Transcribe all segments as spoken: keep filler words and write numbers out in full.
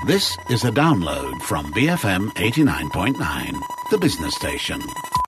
This is a download from B F M eighty-nine point nine, the business station.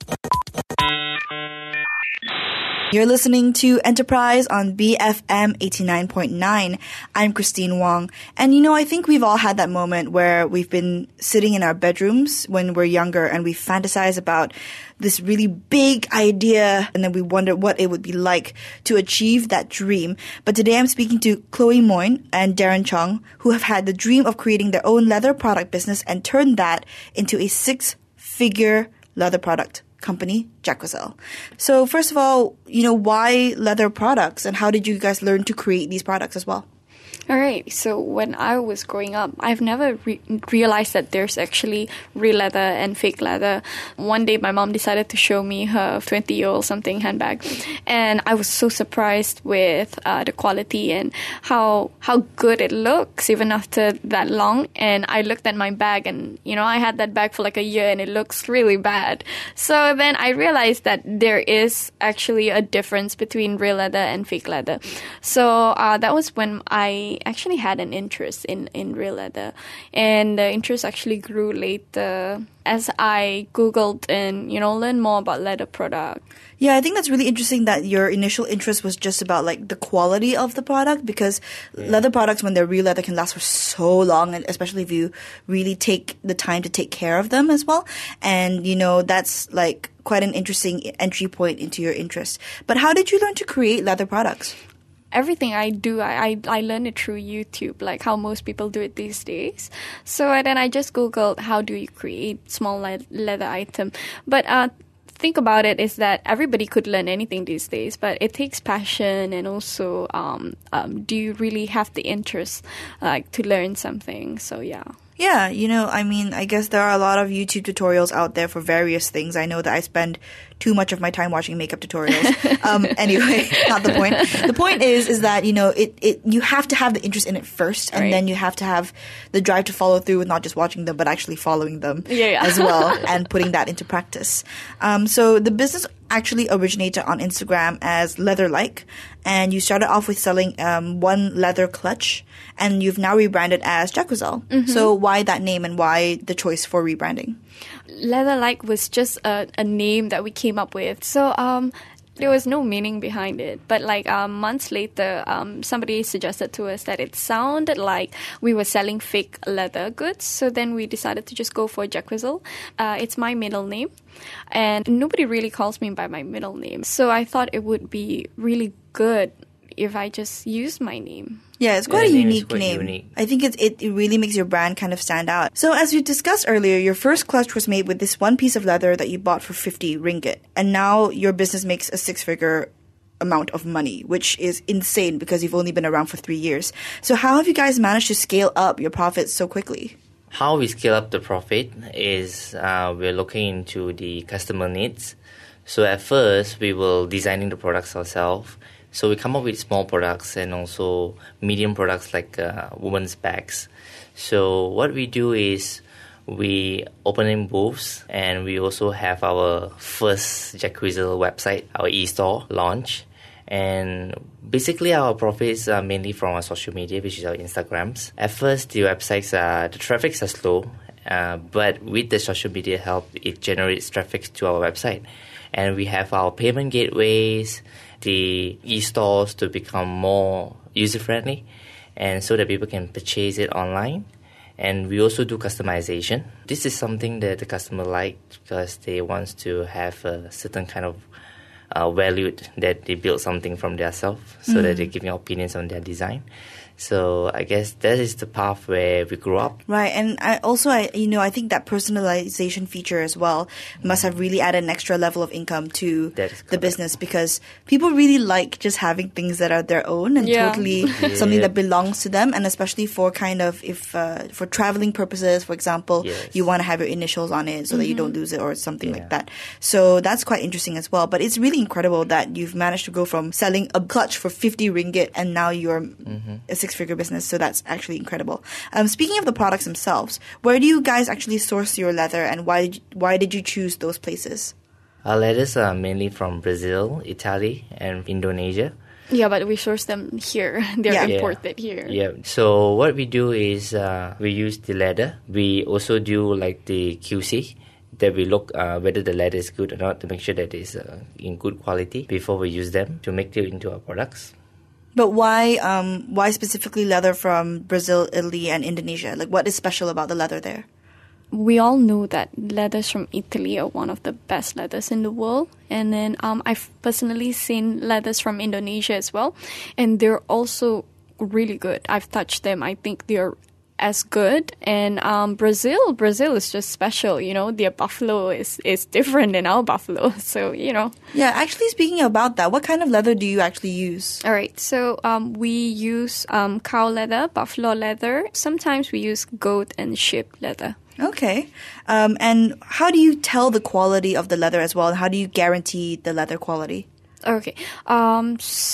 You're listening to Enterprise on B F M eighty-nine point nine. I'm Christine Wong. And you know, I think we've all had that moment where we've been sitting in our bedrooms when we're younger and we fantasize about this really big idea and then we wonder what it would be like to achieve that dream. But today I'm speaking to Chloe Moyne and Darren Chung, who have had the dream of creating their own leather product business and turned that into a six-figure leather product company, Jacquezel. So first of all, you know, why leather products and how did you guys learn to create these products as well? All right. So when I was growing up, I've never re- realized that there's actually real leather and fake leather. One day, my mom decided to show me her twenty-year-old something handbag, and I was so surprised with uh, the quality and how how good it looks even after that long. And I looked at my bag, and you know, I had that bag for like a year, and it looks really bad. So then I realized that there is actually a difference between real leather and fake leather. So uh, that was when I actually had an interest in, in real leather, and the interest actually grew later as I Googled and, you know, learned more about leather product. Yeah, I think that's really interesting that your initial interest was just about like the quality of the product, because yeah. leather products, when they're real leather, can last for so long, and especially if you really take the time to take care of them as well. And, you know, that's like quite an interesting entry point into your interest. But how did you learn to create leather products? Everything I do, I, I I learned it through YouTube, like how most people do it these days. So and then I just Googled how do you create small le- leather item. But uh, think about it is that everybody could learn anything these days, but it takes passion and also um, um, do you really have the interest like to learn something? So yeah. Yeah, you know, I mean, I guess there are a lot of YouTube tutorials out there for various things. I know that I spend too much of my time watching makeup tutorials. um, anyway, not the point. The point is, is that, you know, it, it, you have to have the interest in it first, and right. then you have to have the drive to follow through with not just watching them, but actually following them yeah, yeah. as well and putting that into practice. Um, so the business actually originated on Instagram as Leather-like, and you started off with selling um, one leather clutch, and you've now rebranded as Jacquezel. Mm-hmm. So why that name and why the choice for rebranding? Leather-like was just a, a name that we came up with. So um, there was no meaning behind it. But like um, months later, um, somebody suggested to us that it sounded like we were selling fake leather goods. So then we decided to just go for Jacquezel. Uh, it's my middle name. And nobody really calls me by my middle name. So I thought it would be really good if I just used my name. Yeah, it's quite yeah, a name unique quite name. Unique. I think it, it it really makes your brand kind of stand out. So as we discussed earlier, your first clutch was made with this one piece of leather that you bought for fifty ringgit. And now your business makes a six-figure amount of money, which is insane because you've only been around for three years. So how have you guys managed to scale up your profits so quickly? How we scale up the profit is uh, we're looking into the customer needs. So at first, we were designing the products ourselves. So we come up with small products and also medium products like uh, women's bags. So what we do is we open in booths, and we also have our first Jacquezel website, our e-store launch. And basically our profits are mainly from our social media, which is our Instagrams. At first, the websites are, the traffics are slow, uh, but with the social media help, it generates traffic to our website. And we have our payment gateways, the e-stores to become more user-friendly, and so that people can purchase it online. And we also do customization. This is something that the customer likes because they want to have a certain kind of uh, value that they build something from themselves, so mm. that they're giving opinions on their design. So I guess that is the path where we grew up. Right, and I also, I you know, I think that personalization feature as well must have really added an extra level of income to the business, because people really like just having things that are their own and yeah. totally yeah. something that belongs to them, and especially for kind of if uh, for traveling purposes, for example, yes. you want to have your initials on it so mm-hmm. that you don't lose it or something yeah. like that. So that's quite interesting as well. But it's really incredible that you've managed to go from selling a clutch for fifty ringgit and now you're mm-hmm. a six-figure business. So that's actually incredible. Um, speaking of the products themselves, where do you guys actually source your leather, and why did you, why did you choose those places? Our leathers are mainly from Brazil, Italy, and Indonesia. Yeah, but we source them here. They're Yeah. imported here. Yeah. So what we do is uh, we use the leather. We also do like the Q C. That we look uh, whether the leather is good or not to make sure that it's uh, in good quality before we use them to make it into our products. But why um, why specifically leather from Brazil, Italy, and Indonesia? Like, what is special about the leather there? We all know that leathers from Italy are one of the best leathers in the world. And then um, I've personally seen leathers from Indonesia as well. And they're also really good. I've touched them. I think they're as good. And um, Brazil, Brazil is just special. You know, their buffalo is, is different than our buffalo. So, you know. Yeah, actually speaking about that, what kind of leather do you actually use? All right. So um, we use um, cow leather, buffalo leather. Sometimes we use goat and sheep leather. Okay. Um, and how do you tell the quality of the leather as well? And how do you guarantee the leather quality? Okay. Um,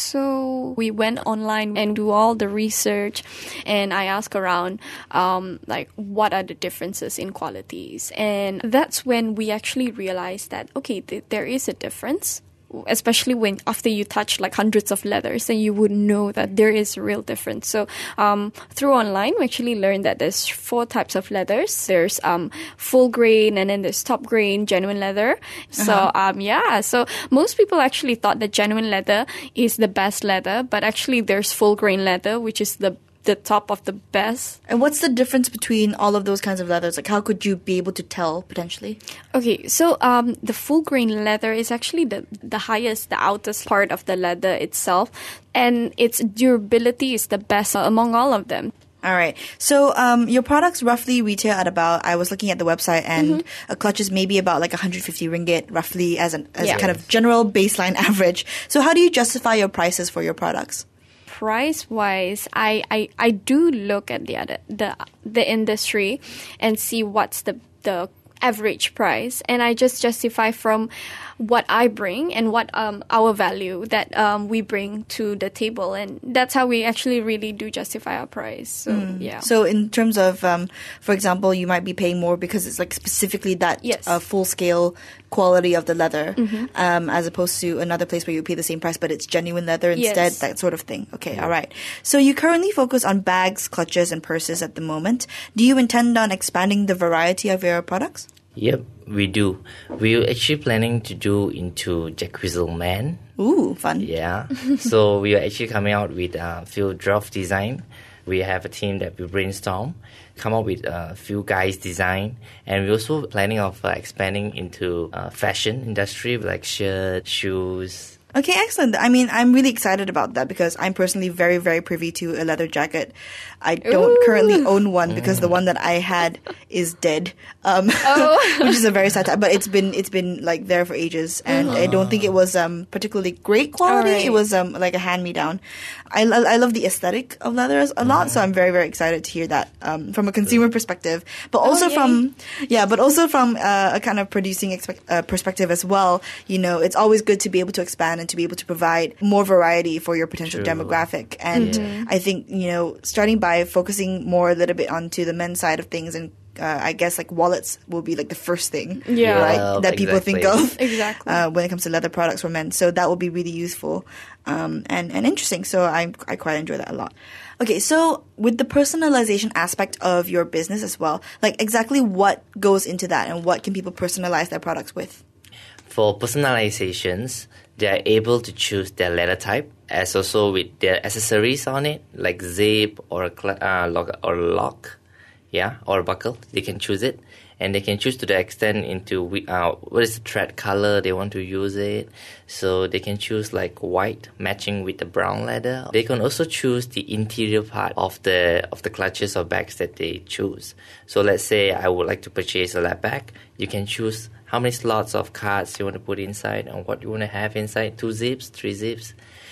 so we went online and do all the research, and I asked around, um, like, what are the differences in qualities? And that's when we actually realized that, okay, th- there is a difference. Especially when after you touch like hundreds of leathers, then you would know that there is a real difference. So um, through online, we actually learned that there's four types of leathers. There's um, full grain, and then there's top grain, genuine leather. So Uh-huh. um, yeah, so most people actually thought that genuine leather is the best leather, but actually there's full grain leather, which is the the top of the best. And what's the difference between all of those kinds of leathers? Like, how could you be able to tell potentially? Okay, so um, the full grain leather is actually the the highest, the outest part of the leather itself, and its durability is the best among all of them. All right. So um, your products roughly retail at about, I was looking at the website, and Mm-hmm. a clutch is maybe about like one hundred fifty ringgit roughly as an as Yeah. a kind of general baseline average. So how do you justify your prices for your products? Price wise, I, I, I do look at the other the the industry and see what's the the average price, and I just justify from what I bring and what um our value that um we bring to the table, and that's how we actually really do justify our price. So yeah. So in terms of, um, for example, you might be paying more because it's like specifically that Yes. uh, full scale quality of the leather, Mm-hmm. um, as opposed to another place where you pay the same price but it's genuine leather instead, Yes. that sort of thing. Okay, all right. So you currently focus on bags, clutches, and purses at the moment. Do you intend on expanding the variety of your products? Yep, we do. We're actually planning to do into Jacquezel Man. Ooh, fun. Yeah. So we are actually coming out with a few draft design. We have a team that we brainstorm, come up with a few guys design, and we're also planning of uh, expanding into uh, fashion industry like shirts, shoes. Okay, excellent. I mean, I'm really excited about that because I'm personally very, very privy to a leather jacket. I don't Ooh. currently own one because the one that I had is dead, um, Oh. which is a very sad time. But it's been it's been like there for ages, and I don't think it was um, particularly great quality. Alright. It was um, like a hand me down. I, lo- I love the aesthetic of leathers a lot, so I'm very, very excited to hear that um, from a consumer perspective, but also yay. from yeah, but also from uh, a kind of producing expect, uh, perspective as well. You know, it's always good to be able to expand and to be able to provide more variety for your potential True. demographic. And I think, you know, starting by focusing more a little bit onto the men's side of things, and uh, I guess like wallets will be like the first thing, Yeah. right, Well, that people think of exactly. Exactly. uh, when it comes to leather products for men. So that will be really useful um, and, and interesting. So I, I quite enjoy that a lot. Okay, so with the personalization aspect of your business as well, like exactly what goes into that and what can people personalize their products with? For personalizations, they are able to choose their leather type, as also with their accessories on it, like zip or a cl- uh, lock or lock, yeah, or buckle. They can choose it, and they can choose to the extent into whi- uh, what is the thread color they want to use it. So they can choose like white matching with the brown leather. They can also choose the interior part of the of the clutches or bags that they choose. So let's say I would like to purchase a lap bag. You can choose how many slots of cards you want to put inside and what you want to have inside. Two zips, three zips.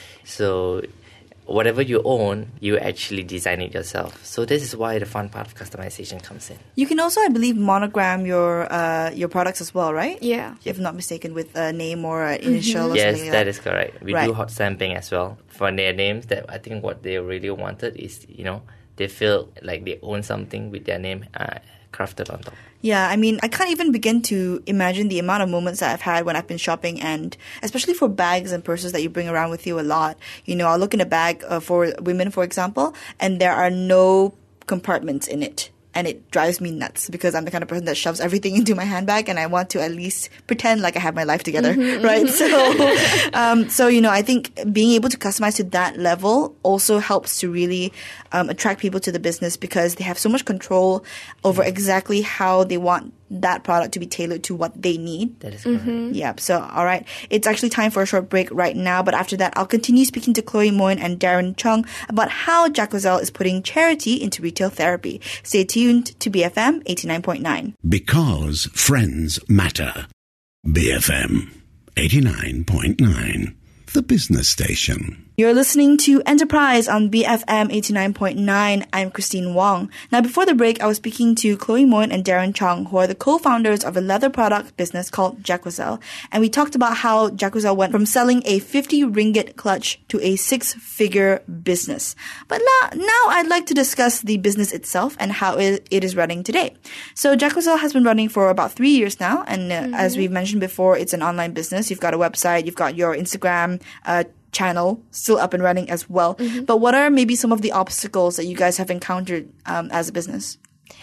So whatever you own, you actually design it yourself. So this is why the fun part of customization comes in. You can also, I believe, monogram your uh, your products as well, right? Yeah. If not mistaken, with a name or an initial or Yes, something like that that. is correct. We Right. do hot stamping as well for their names. That I think what they really wanted is, you know, they feel like they own something with their name uh, crafted on top. Yeah, I mean, I can't even begin to imagine the amount of moments that I've had when I've been shopping, and especially for bags and purses that you bring around with you a lot. You know, I'll look in a bag uh, for women, for example, and there are no compartments in it. And it drives me nuts because I'm the kind of person that shoves everything into my handbag, and I want to at least pretend like I have my life together, mm-hmm, right? Mm-hmm. So, um, so you know, I think being able to customize to that level also helps to really um, attract people to the business because they have so much control over exactly how they want that product to be tailored to what they need. That is correct. Mm-hmm. Yeah. So, all right. It's actually time for a short break right now. But after that, I'll continue speaking to Chloe Moen and Darren Chung about how Jacquezel is putting charity into retail therapy. Stay tuned to B F M eighty-nine point nine. Because friends matter. B F M eighty-nine point nine. The business station. You're listening to Enterprise on B F M eighty-nine point nine. I'm Christine Wong. Now, before the break, I was speaking to Chloe Moen and Darren Chung, who are the co-founders of a leather product business called Jacquezel. And we talked about how Jacquezel went from selling a fifty ringgit clutch to a six-figure business. But now, now I'd like to discuss the business itself and how it, it is running today. So Jacquezel has been running for about three years now. And uh, mm-hmm. as we've mentioned before, it's an online business. You've got a website. You've got your Instagram uh channel still up and running as well. Mm-hmm. But what are maybe some of the obstacles that you guys have encountered um, as a business?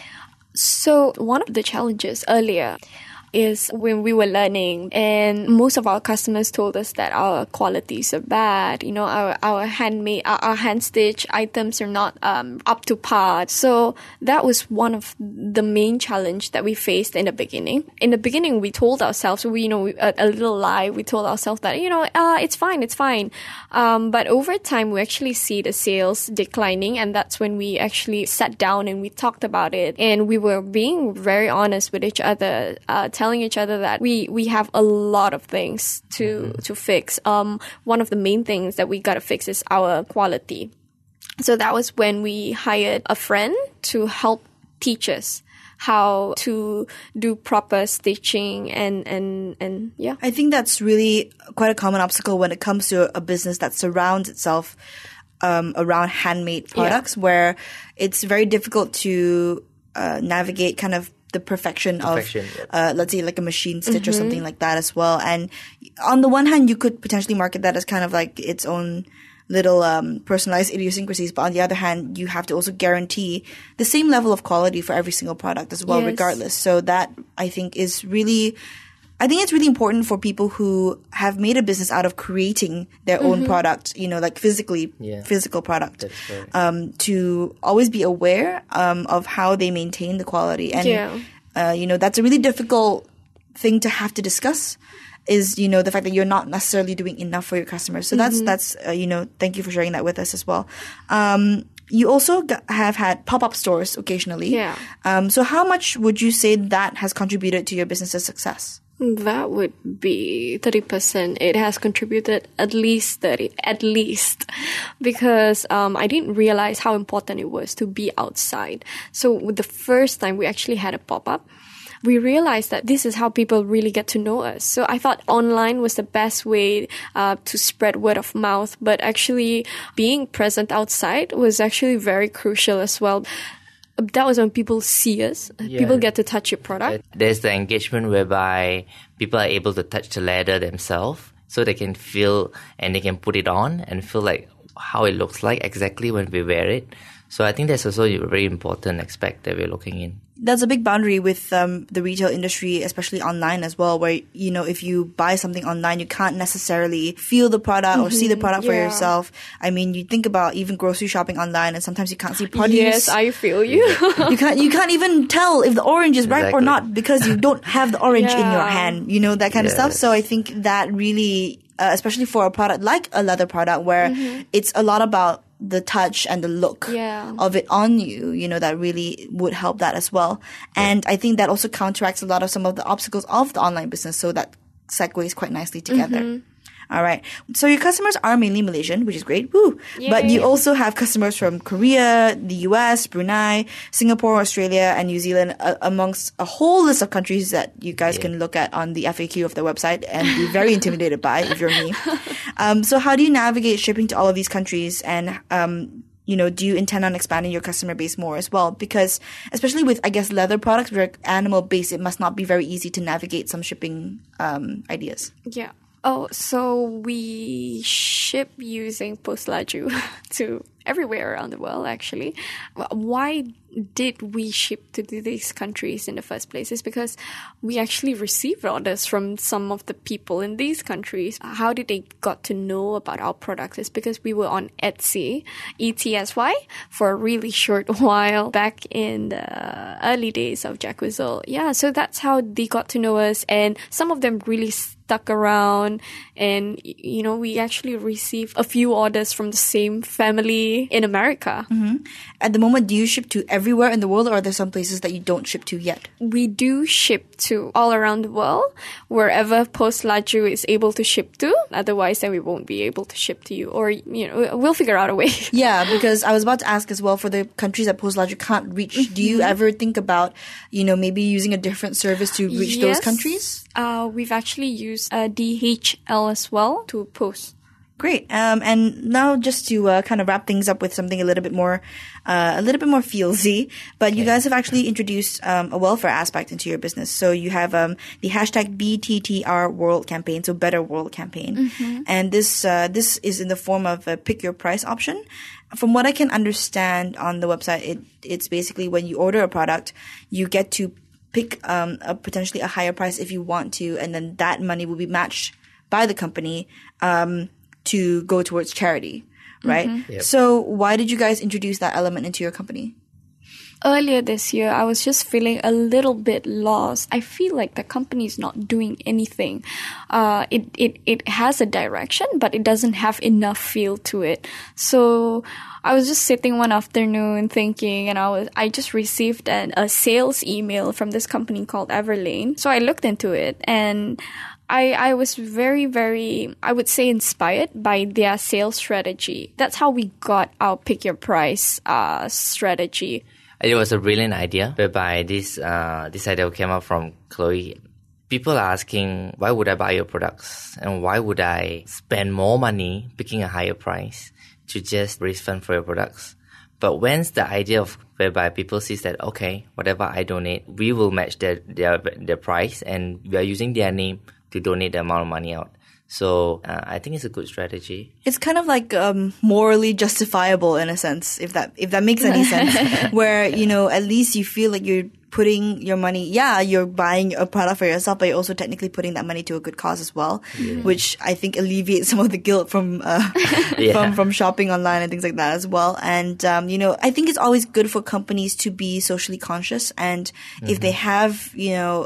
So one of the challenges earlier is when we were learning, and most of our customers told us that our qualities are bad. You know, our our handmade, our, our hand stitch items are not um, up to par. So that was one of the main challenge that we faced in the beginning. In the beginning, we told ourselves, we you know, a, a little lie. We told ourselves that you know, uh, it's fine, it's fine. Um, but over time, we actually see the sales declining, and that's when we actually sat down and we talked about it, and we were being very honest with each other. Uh, telling each other that we, we have a lot of things to, mm-hmm. to fix. Um, one of the main things that we gotta fix is our quality. So that was when we hired a friend to help teach us how to do proper stitching and, and, and yeah. I think that's really quite a common obstacle when it comes to a business that surrounds itself um, around handmade products, yeah. where it's very difficult to uh, navigate kind of the perfection, perfection of, yeah. uh, let's say like a machine stitch mm-hmm. or something like that as well. And on the one hand, you could potentially market that as kind of like its own little um, personalized idiosyncrasies. But on the other hand, you have to also guarantee the same level of quality for every single product as well, yes. regardless. So that, I think, is really... I think it's really important for people who have made a business out of creating their mm-hmm. own product, you know, like physically, yeah. physical product, um, to always be aware um, of how they maintain the quality. And, yeah. uh, you know, that's a really difficult thing to have to discuss is, you know, the fact that you're not necessarily doing enough for your customers. So mm-hmm. that's, that's uh, you know, thank you for sharing that with us as well. Um, you also g- have had pop-up stores occasionally. Yeah. Um, so how much would you say that has contributed to your business's success? That would be thirty percent. It has contributed at least thirty, at least, because um, I didn't realize how important it was to be outside. So with the first time we actually had a pop-up, we realized that this is how people really get to know us. So I thought online was the best way uh, to spread word of mouth, but actually being present outside was actually very crucial as well. That was when people see us. Yeah. People get to touch your product. There's the engagement whereby people are able to touch the leather themselves, so they can feel and they can put it on and feel like how it looks like exactly when we wear it. So I think that's also a very important aspect that we're looking in. That's a big boundary with um, the retail industry, especially online as well, where, you know, if you buy something online, you can't necessarily feel the product mm-hmm. or see the product yeah. for yourself. I mean, you think about even grocery shopping online, and sometimes you can't see produce. Yes, I feel you. you can't you can't even tell if the orange is ripe exactly. or not because you don't have the orange yeah. in your hand, you know, that kind yes. of stuff. So I think that really, uh, especially for a product like a leather product where mm-hmm. it's a lot about the touch and the look yeah. of it on you, you know, that really would help that as well. And I think that also counteracts a lot of some of the obstacles of the online business. So that segues quite nicely together. Mm-hmm. All right. So your customers are mainly Malaysian, which is great. Woo! Yay. But you also have customers from Korea, the U S, Brunei, Singapore, Australia, and New Zealand, uh, amongst a whole list of countries that you guys yeah. can look at on the F A Q of the website and be very intimidated by if you're me. Um, so how do you navigate shipping to all of these countries? And, um, you know, do you intend on expanding your customer base more as well? Because especially with, I guess, leather products, which are animal-based, it must not be very easy to navigate some shipping um, ideas. Yeah. Oh, so we ship using Post Laju to everywhere around the world, actually. Why did we ship to these countries in the first place? Is because we actually received orders from some of the people in these countries. How did they got to know about our products? It's because we were on Etsy, E T S Y, for a really short while back in the early days of Jacuzzel. Yeah, so that's how they got to know us. And some of them really stuck around, and you know, we actually received a few orders from the same family in America. Mm-hmm. At the moment, do you ship to everywhere in the world, or are there some places that you don't ship to yet? We do ship to all around the world, wherever Post Laju is able to ship to. Otherwise, then we won't be able to ship to you, or you know, we'll figure out a way. Yeah, because I was about to ask as well, for the countries that Post Laju can't reach, mm-hmm. do you ever think about, you know, maybe using a different service to reach yes. those countries? Uh, we've actually used uh, D H L as well to post. Great. Um, and now just to uh, kind of wrap things up with something a little bit more, uh, a little bit more feelsy, but you guys have actually introduced um, a welfare aspect into your business. So you have um, the hashtag B T T R World campaign, so Better World campaign, mm-hmm. and this uh, this is in the form of a pick your price option. From what I can understand on the website, it it's basically when you order a product, you get to pick um, a potentially a higher price if you want to, and then that money will be matched by the company um, to go towards charity, right? Mm-hmm. Yep. So why did you guys introduce that element into your company? Earlier this year, I was just feeling a little bit lost. I feel like the company is not doing anything. Uh, it, it, it has a direction, but it doesn't have enough feel to it. So I was just sitting one afternoon thinking, and I was, I just received an, a sales email from this company called Everlane. So I looked into it, and I, I was very, very, I would say, inspired by their sales strategy. That's how we got our pick your price uh, strategy. It was a brilliant idea, whereby this uh, this idea came up from Chloe. People are asking, why would I buy your products? And why would I spend more money picking a higher price to just raise funds for your products? But when's the idea of whereby people sees that, okay, whatever I donate, we will match their, their, their price, and we are using their name to donate the amount of money out. So uh, I think it's a good strategy. It's kind of like um, morally justifiable in a sense, if that if that makes any sense. Where, you know, at least you feel like you're putting your money, yeah, you're buying a product for yourself, but you're also technically putting that money to a good cause as well, yeah. which I think alleviates some of the guilt from uh, yeah. from from shopping online and things like that as well. And um, you know, I think it's always good for companies to be socially conscious, and mm-hmm. if they have, you know,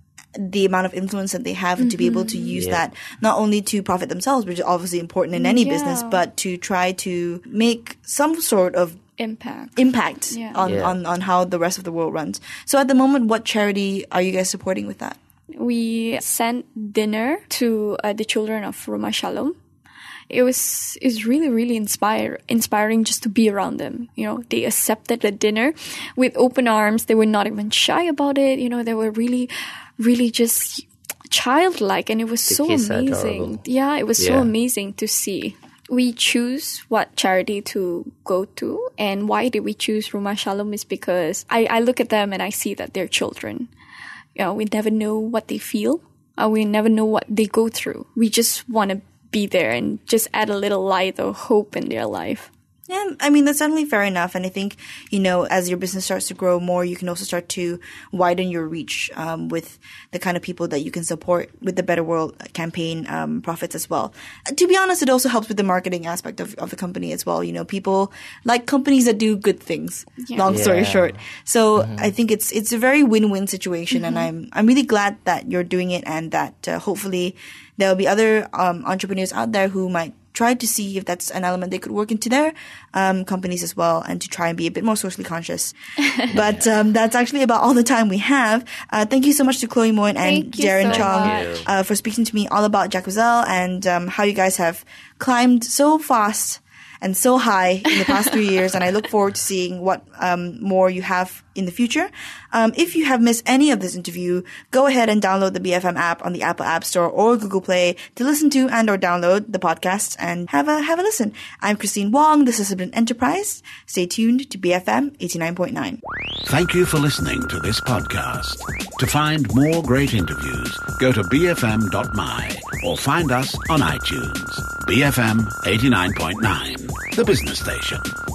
the amount of influence that they have, and mm-hmm. to be able to use yeah. that not only to profit themselves, which is obviously important in any yeah. business, but to try to make some sort of impact impact yeah. on, yeah. on, on how the rest of the world runs. So at the moment, what charity are you guys supporting with that? We sent dinner to uh, the children of Rumah Shalom. It was is really, really inspire, inspiring just to be around them. You know, they accepted the dinner with open arms. They were not even shy about it. You know, they were really, really just childlike, and it was the so amazing. Yeah, it was yeah. so amazing to see. We choose what charity to go to, and why did we choose Rumah Shalom is because I, I look at them and I see that they're children. You know, we never know what they feel. Uh, we never know what they go through. We just want to be there and just add a little light or hope in their life. Yeah, I mean, that's definitely fair enough. And I think, you know, as your business starts to grow more, you can also start to widen your reach um, with the kind of people that you can support with the Better World campaign um, profits as well. To be honest, it also helps with the marketing aspect of, of the company as well. You know, people like companies that do good things, yeah. long story yeah. short. So mm-hmm. I think it's it's a very win-win situation. Mm-hmm. And I'm I'm really glad that you're doing it, and that uh, hopefully there will be other um, entrepreneurs out there who might try to see if that's an element they could work into their um, companies as well, and to try and be a bit more socially conscious. But um, that's actually about all the time we have. Uh, thank you so much to Chloe Moen and Darren so Chong uh, for speaking to me all about Jacuzzel and um, how you guys have climbed so fast and so high in the past three years, and I look forward to seeing what um, more you have in the future. Um, if you have missed any of this interview, go ahead and download the B F M app on the Apple App Store or Google Play to listen to and or download the podcast and have a have a listen. I'm Christine Wong. This has been Enterprise. Stay tuned to B F M eighty-nine point nine. Thank you for listening to this podcast. To find more great interviews, go to b f m dot m y or find us on iTunes. B F M eighty-nine point nine, the business station.